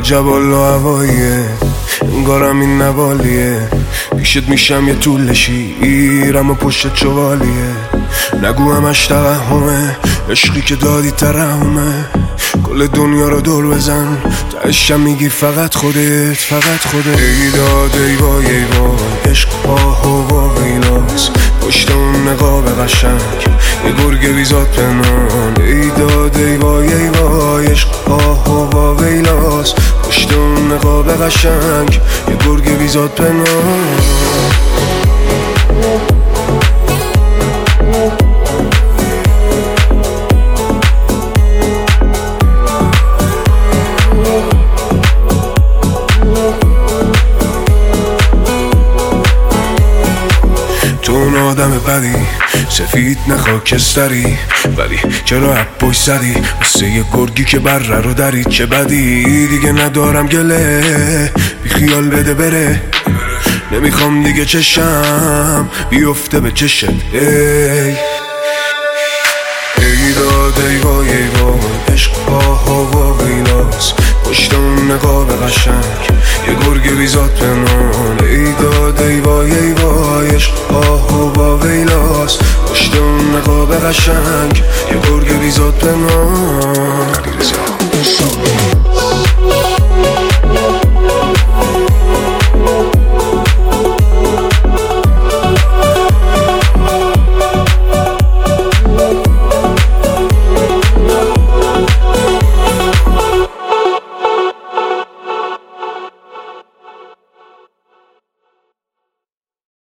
جبال و هواییه، انگارم این نوالیه. پیشت میشم یه طول شیرم و پشت چوالیه. نگو همش توهمه، عشقی که دادی ترحمه. کل دنیا رو دور بزن، تهشم میگی فقط خودت، فقط خودت. ای داد ای وای ای وای، عشق آه و ویلاس. پشت اون نقاب قشنگ یه گرگ بیزاد پنهان. ای داد ای وای ای وای، عشق آه و ویلاس. پشت اون نقاب قشنگ یه گرگ بیزاد پنهان. تو اون آدم بدی، سفید نه خاکستری، ولی چرا عبوش زدی واسه یه گرگی که بره رو دارید؟ چه بدی دیگه ندارم گله، بی خیال بده بره. نمیخوام دیگه چشم بیفته به چشت. ای داد ای وای ای وای، عشق آه و ویلاس. پشت اون نقاب قشنگ یه گرگ بیزاد پنهان. ای داد ای وای ای وای، عشق آه و ویلاس. پشت اون نقاب قشنگ یه